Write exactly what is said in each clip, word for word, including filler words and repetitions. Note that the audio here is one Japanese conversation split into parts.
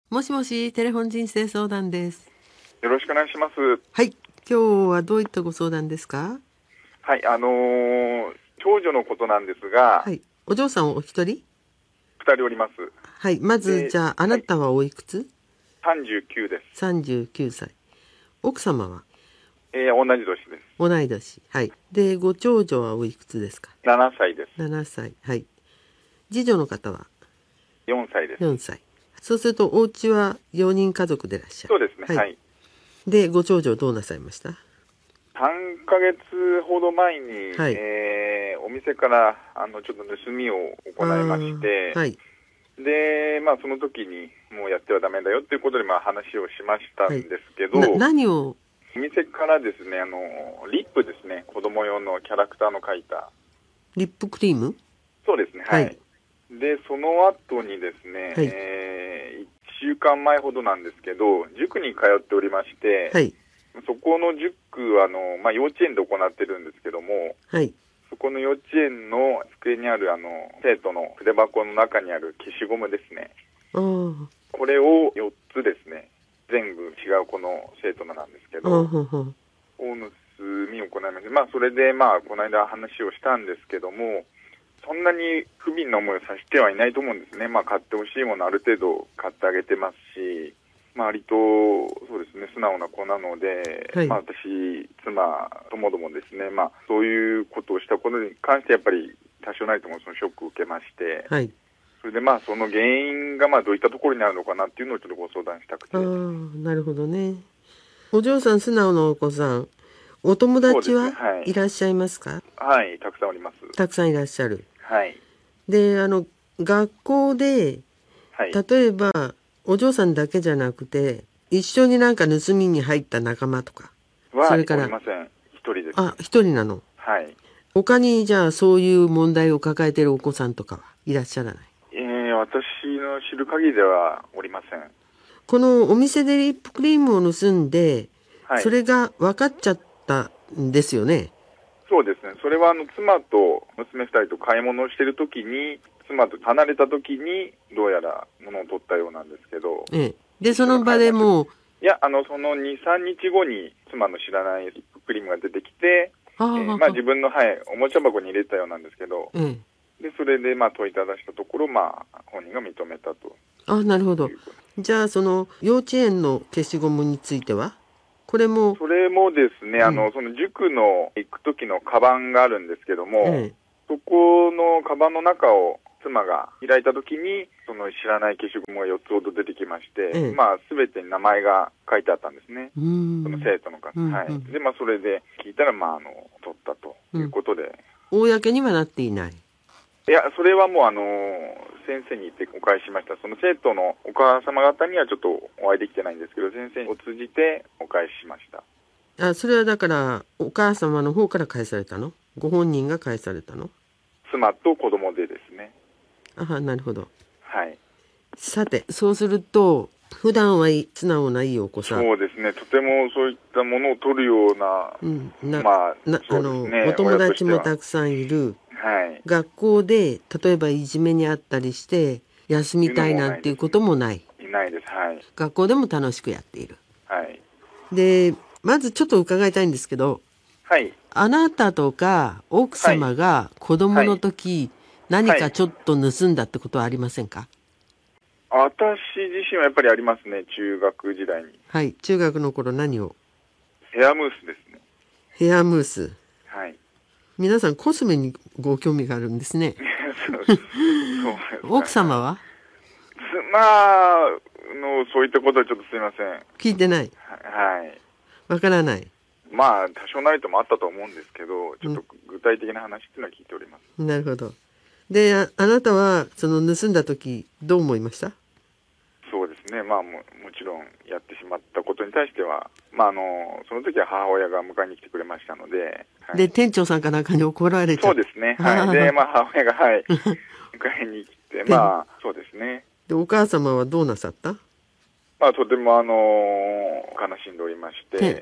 もしもし、テレフォン人生相談です。 よろしくお願いします。 はい、今日はどういったご相談ですか？ はい、あのー、長女のことなんですが、 はい、お嬢さんお一人？ 二人おります。 はい、まずじゃあ、あなたはおいくつ？ さんじゅうきゅうです。 さんじゅうきゅうさい。奥様は？ えー、同じ年です。 同い年。はい。で、ご長女はおいくつですか？ ななさいです。 ななさい。はい。次女の方は？ よんさいです。 よんさい。そうすると、お家はよにん家族でいらっしゃる。 そうですね。はい。はい、 で、ご長女どうなさいました？ さんかげつほど前に、 はい、 えー、お店からあのちょっと盗みを行いまして、 はい、 で、まあ、その時にもうやってはダメだよっていうことで、まあ、話をしましたんですけど、 はい、な何を？ お店からですね、あのリップですね、子供用のキャラクターの描いたリップクリーム？ そうですね、はい、はい、でその後にですね、 はい、 えー、いっしゅうかんまえほどなんですけど、塾に通っておりまして、 はい、 そこの塾はあの、まあ、幼稚園で行ってるんですけども、 はい、 そこの幼稚園の机にあるあの生徒の筆箱の中にある消しゴムですね、 あこれをよっつですね、全部違う子の生徒のなんですけど、を盗みを行いまして、まあ、それで、まあ、この間話をしたんですけども、そんなに不憫な思いをさせてはいないと思うんですね。まあ、買ってほしいものある程度買ってあげてますし、まあ、割とそうですね、素直な子なので、はい、まあ、私、妻ともどもですね、まあ、そういうことをしたことに関してやっぱり多少なりともそのショックを受けまして、はい、それでまあその原因がまあどういったところにあるのかなっていうのをちょっとご相談したくて。 ああ、なるほどね。お嬢さん、素直なお子さん、お友達はいらっしゃいますか？ はい、はい、たくさんおります。 たくさんいらっしゃる。 はい。 で、あの学校で、はい、例えばお嬢さんだけじゃなくて一緒になんか盗みに入った仲間とか、 それからおりません。一人です。 あ、一人なの。 はい。 他にじゃあそういう問題を抱えているお子さんとかはいらっしゃらない？ えー、私の知る限りではおりません。 このお店でリップクリームを盗んで、はい、それが分かっちゃったんですよね。 そうですね。それはあの妻と娘ふたりと買い物をしているときに、妻と離れたときにどうやら物を取ったようなんですけど、 ええ、でその場でもういや、あのそのに、さんにちごに妻の知らないリップクリームが出てきて、えー、まあ、自分の、はい、おもちゃ箱に入れたようなんですけど、ええ、でそれでまあ問いただしたところ、まあ、本人が認めたと。 あ、なるほど。じゃあその幼稚園の消しゴムについてはこれもそれもですね、うん、あのその塾の行く時のカバンがあるんですけども、ええ、そこのカバンの中を妻が開いた時にその知らない消しゴムがよっつほど出てきまして、ええ、まあ全てに名前が書いてあったんですね。その生徒の方、うん、はい。でまあそれで聞いたらまああの取ったということで、 うん、公にはなっていない。 いや、それはもうあの先生に言ってお返ししました。その生徒のお母様方にはちょっとお会いできてないんですけど、先生を通じてお返ししました。 あ、それはだからお母様の方から返されたの？ご本人が返されたの？ 妻と子供でですね。 あ、なるほど。 はい。 さて、そうすると普段は素直ないいお子さん。 そうですね。とてもそういったものを取るような、うん、なまあ、なそうですね、 あのお友達もたくさんいる。はい、学校で例えばいじめにあったりして休みたいなんていうこともない。 いないです。はい。 学校でも楽しくやっている。 はい。 で、まずちょっと伺いたいんですけど、 はい。 あなたとか奥様が子供の時、はい、何かちょっと盗んだってことはありませんか？ 私自身はやっぱりありますね。中学時代に。 はい。中学の頃何を？ ヘアムースですね。 ヘアムース。 はい。 皆さんコスメにご興味があるんですね。 そうそう奥様は？ 妻のそういったことはちょっとすいません。 聞いてない。 はい。 わからない。 まあ多少なりともあったと思うんですけど、ちょっと具体的な話っていうのは聞いております。 うん、なるほど。で、あ、あなたはその盗んだ時どう思いました？ そうですね。まあももちろんやってしまったことに対しては、まああのその時は母親が迎えに来てくれましたので、 はい、で店長さんかなんかに怒られちゃう。 そうですね。はい。でまあ母親がはい迎えに来て、まあそうですね。 でお母様はどうなさった？ まあとてもあの悲しんでおりまして、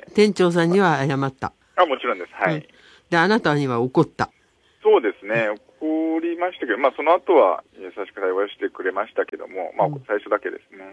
店長さんには謝った？ あ、もちろんです。はい。うん、 であなたには怒った？ そうですね。怒りましたけど、まあその後は優しく対話してくれましたけども、まあ最初だけですね。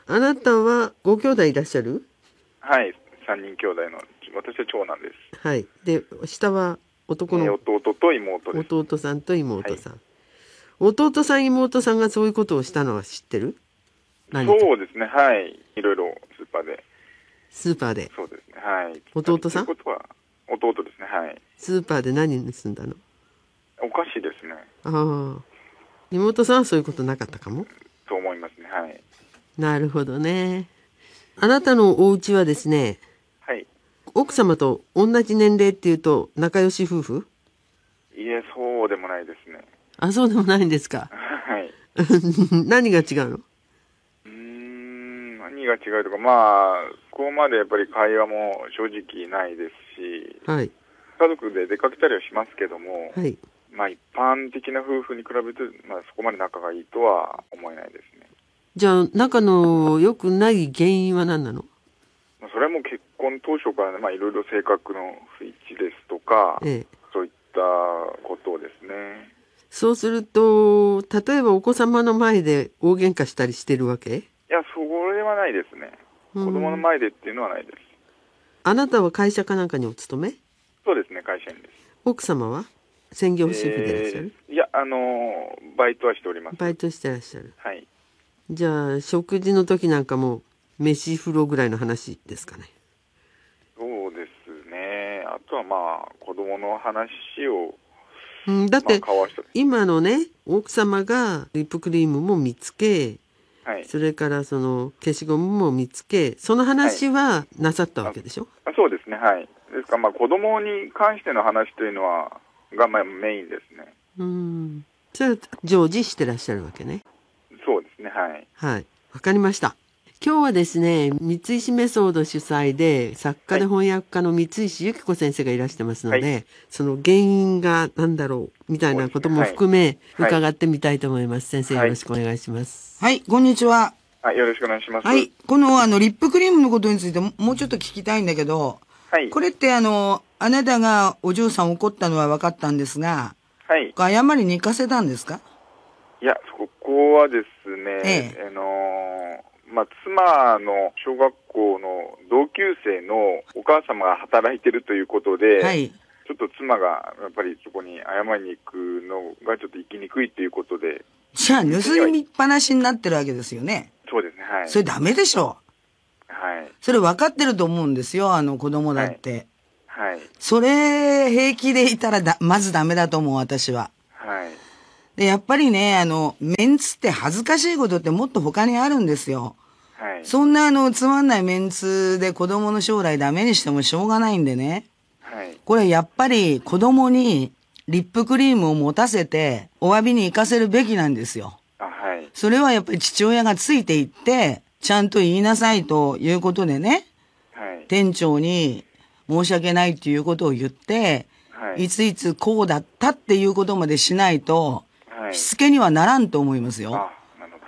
あなたはご兄弟いらっしゃる？ はい、さんにん兄弟の、私は長男です。 はい。で、下は男の、 えー、弟と妹です。 弟さんと妹さん。 はい、 弟さん、妹さんがそういうことをしたのは知ってる？何か。 そうですね、はい。いろいろスーパーで。 スーパーで。 そうですね、はい。 弟さん？ ということは、弟ですね、はい。 スーパーで何盗んだの？ お菓子ですね。 ああ。妹さんはそういうことなかったかも？ そう思いますね、はい。 なるほどね。あなたのお家はですね、 はい。 奥様と同じ年齢っていうと仲良し夫婦？ いえ、そうでもないですね。 あ、そうでもないんですか。 はい。 何が違うの？ うーん、何が違うとか、まあ、ここまでやっぱり会話も正直ないですし、 はい。 家族で出かけたりはしますけども、 はい。 まあ一般的な夫婦に比べて、まあそこまで仲がいいとは思えないですね。 じゃあ、仲の良くない原因は何なの？ まあそれはもう結婚当初からね、まあいろいろ性格の不一致ですとか、 ええ。 そういったことですね。 そうすると、例えばお子様の前で大喧嘩したりしてるわけ？ いや、それはないですね。子供の前でっていうのはないです。 あなたは会社かなんかにお勤め？ そうですね、会社員です。 奥様は専業主婦でいらっしゃる？ えー、いや、あのー、バイトはしております。 バイトしてらっしゃる。 はい。 じゃあ、食事の時なんかも飯風呂ぐらいの話ですかね。 そうですね。あとはまあ、子供の話を、 うん、だって、 まあ、交わしたり。 今のね、奥様がリップクリームも見つけ、 はい。 それからその消しゴムも見つけ、その話はなさったわけでしょ？ あ、そうですね、はい。ですから、まあ、子供に関しての話というのは、が、まあ、メインですね。 うん。それは常時してらっしゃるわけね。 そうですね、はい。 はい。わかりました。今日はですね、三石メソード主催で、作家で翻訳家の三石由紀子先生がいらしてますので、はい、その原因が何だろう、みたいなことも含め、伺ってみたいと思います。先生、よろしくお願いします。 はい、こんにちは。 はい、よろしくお願いします。 はい、このあの、リップクリームのことについてもうちょっと聞きたいんだけど、はい。これってあの、あなたがお嬢さん怒ったのは分かったんですが、はい。謝りに行かせたんですか？ いや、そこはですね、ええ、あのー、まあ、妻の小学校の同級生のお母様が働いてるということで、はい。ちょっと妻がやっぱりそこに謝りに行くのがちょっと行きにくいということで。 じゃあ、盗みっぱなしになってるわけですよね。 そうですね、はい。 それダメでしょ。はい。それ分かってると思うんですよ、あの子供だって。はい。はい、それ、平気でいたらだ、まずダメだと思う、私は。はい。で、やっぱりね、あの、メンツって恥ずかしいことってもっと他にあるんですよ。はい。そんなあの、つまんないメンツで子供の将来ダメにしてもしょうがないんでね。はい。これやっぱり子供にリップクリームを持たせてお詫びに行かせるべきなんですよ。あ、はい。それはやっぱり父親がついていって、ちゃんと言いなさいということでね。はい。店長に申し訳ないっていうことを言って、はい。いついつこうだったっていうことまでしないと、しつけにはならんと思いますよ。はい、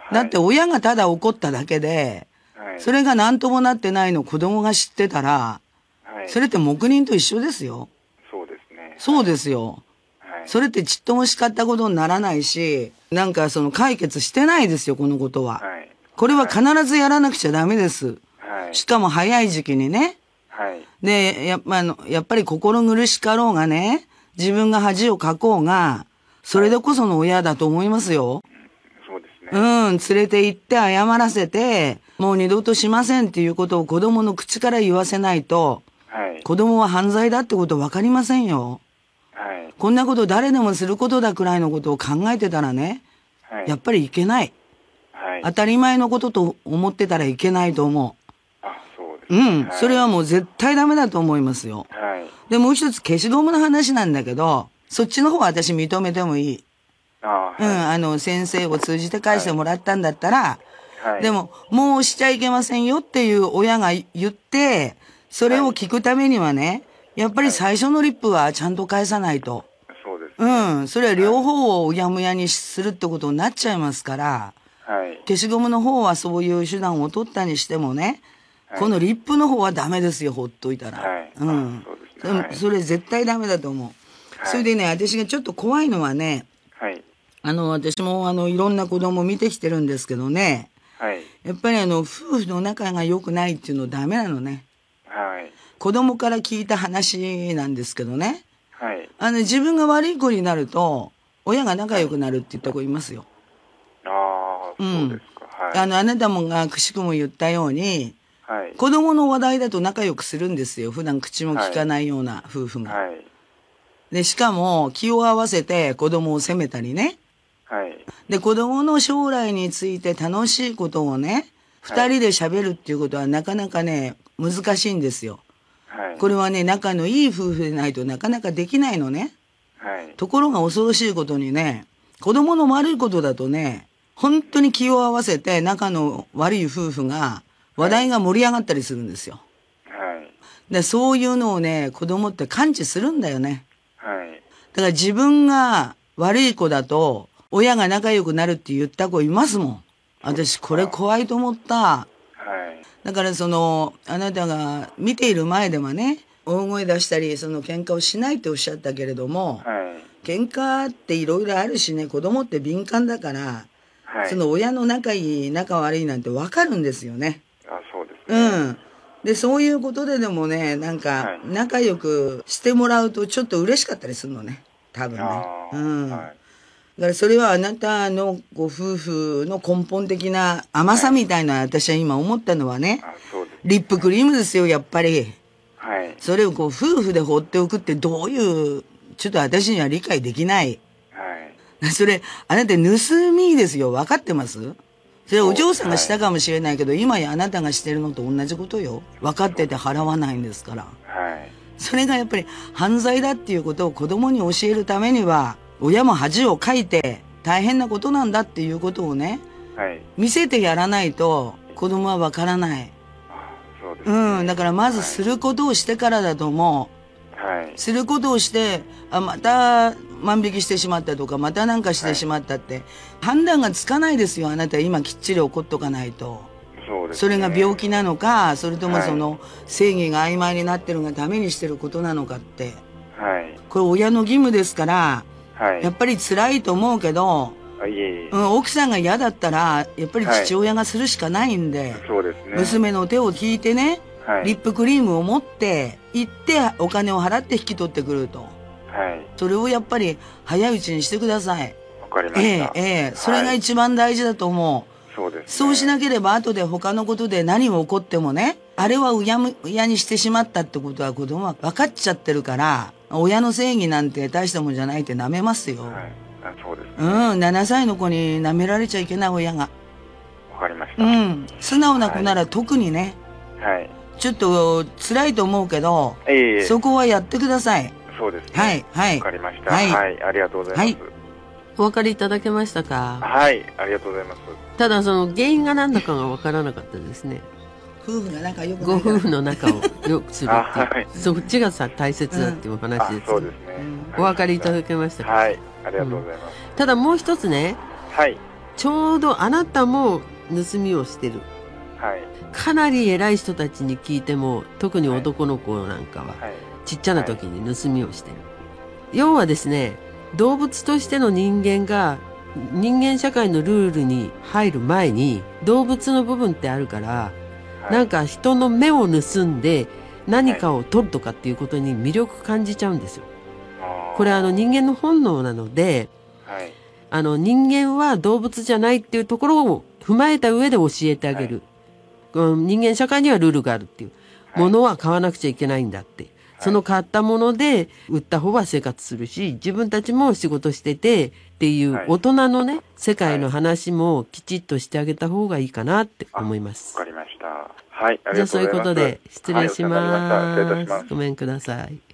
だって親がただ怒っただけで、はい、それが何ともなってないのを子供が知ってたら、はい、それって黙認と一緒ですよ。 そうですね。 そうですよ。はい、それってちっとも叱ったことにならないし、なんかその解決してないですよ、このことは。はい、これは必ずやらなくちゃダメです。はい、しかも早い時期にね。はい、で、やっぱ、あの、やっぱり心苦しかろうがね、自分が恥をかこうが、それでこその親だと思いますよ。 そうですね。 うん、連れて行って謝らせて、もう二度としませんっていうことを子供の口から言わせないと、はい、子供は犯罪だってこと分かりませんよ。はい、こんなこと誰でもすることだくらいのことを考えてたらね、はい、やっぱりいけない。はい、当たり前のことと思ってたらいけないと思う。 あ、そうですね。 うん、はい、それはもう絶対ダメだと思いますよ。はい、で、もう一つ消しゴムの話なんだけど、そっちの方は私認めてもいい。あ、はい、うん、あの、先生を通じて返してもらったんだったら、はい、でも、もうしちゃいけませんよっていう親が言って、それを聞くためにはね、やっぱり最初のリップはちゃんと返さないと。 そうですね。 うん、それは両方をうやむやにするってことになっちゃいますから、はい、消しゴムの方はそういう手段を取ったにしてもね、はい、このリップの方はダメですよ、ほっといたら。はい、うん。そうですね。はい、それ絶対ダメだと思う。はい、それでね、私がちょっと怖いのはね、はい、あの、私もあの、いろんな子供見てきてるんですけどね、はい、 やっぱりあの、夫婦の仲が良くないっていうのダメなのね。 はい。 子供から聞いた話なんですけどね。 はい。 あの、自分が悪い子になると、親が仲良くなるって言った子いますよ。 ああ、そうですか。はい。 あの、あなたもがくしくも言ったように、 はい。 子供の話題だと仲良くするんですよ。普段口も聞かないような夫婦が。 はい。 で、しかも気を合わせて子供を責めたりね。 はい。 で、子供の将来について楽しいことをね、二人で喋るっていうことはなかなかね、難しいんですよ。 はい。 これはね、仲のいい夫婦でないとなかなかできないのね。 はい。 ところが恐ろしいことにね、子供の悪いことだとね、本当に気を合わせて仲の悪い夫婦が、話題が盛り上がったりするんですよ。 はい。 で、そういうのをね、子供って感知するんだよね。 はい。 だから自分が悪い子だと、親が仲良くなるって言った子いますもん。私、これ怖いと思った。 はい。 だからその、あなたが見ている前ではね、大声出したり、その喧嘩をしないっておっしゃったけれども、 はい。 喧嘩っていろいろあるしね、子供って敏感だから、 はい。 その親の仲いい、仲悪いなんてわかるんですよね。 あ、そうですね。 うん。で、そういうことででもね、なんか、仲良くしてもらうとちょっと嬉しかったりするのね。多分ね。うん。はい、だからそれはあなたのご夫婦の根本的な甘さみたいな、私は今思ったのはね、 あ、そうですね、 リップクリームですよ、やっぱり。 はい。 それをこう夫婦で放っておくってどういう、ちょっと私には理解できない。はい。それ、あなた盗みですよ。分かってます？それはお嬢さんがしたかもしれないけど、はい、今やあなたがしてるのと同じことよ。分かってて払わないんですから。はい。それがやっぱり犯罪だっていうことを子供に教えるためには、親も恥をかいて大変なことなんだっていうことをね、はい、見せてやらないと子供は分からない。あ、そうですね。うん、だからまずすることをしてからだと思う。はい。することをして、あ、また万引きしてしまったとか、またなんかしてしまったって、はい、判断がつかないですよ。あなた今きっちり怒っとかないと。そうですね。それが病気なのか、それともその正義が曖昧になってるがためにしてることなのかって。はい。これ親の義務ですから、はい、やっぱり辛いと思うけど、あ、いえいえ、うん、奥さんが嫌だったら、やっぱり父親がするしかないんで、はい、そうですね。娘の手を引いてね、はい、リップクリームを持って行ってお金を払って引き取ってくると。はい。それをやっぱり早いうちにしてください。わかりました。ええ、ええ、それが一番大事だと思う。そうですね。そうしなければ後で他のことで何が起こってもね、あれはうやむやにしてしまったってことは子供は分かっちゃってるから、親の正義なんて大したもんじゃないって舐めますよ。はい。あ、そうですね。うん、ななさいの子に舐められちゃいけない親が。わかりました。うん。素直な子なら特にね。はい。ちょっと辛いと思うけど、ええ、そこはやってください。そうですね。はい、はい。わかりました。はい、はい、ありがとうございます。はい、 お分かりいただけましたか？ はい、ありがとうございます。 ただその原因が何だかが分からなかったですね。 夫婦が仲良くご夫婦の仲を良くするっていう、はい、そっちがさ大切だっていう話です、ね、うん、そうですね、うん、お分かりいただけましたか？ はい、ありがとうございます、 うん、ただもう一つね、はい、ちょうどあなたも盗みをしてる、はい、かなり偉い人たちに聞いても特に男の子なんかは、はい、ちっちゃな時に盗みをしてる、はい、要はですね、動物としての人間が人間社会のルールに入る前に動物の部分ってあるから、はい、なんか人の目を盗んで何かを取るとかっていうことに魅力感じちゃうんですよ。はい、これあの人間の本能なので、はい、あの人間は動物じゃないっていうところを踏まえた上で教えてあげる、はい、人間社会にはルールがあるっていう、はい、ものは買わなくちゃいけないんだって、その買ったもので売った方は生活するし、自分たちも仕事しててっていう大人のね、世界の話もきちっとしてあげた方がいいかなって思います。 わかりました。はい、ありがとうございます。 じゃあそういうことで失礼します。 はい、失礼いたします。 ごめんください。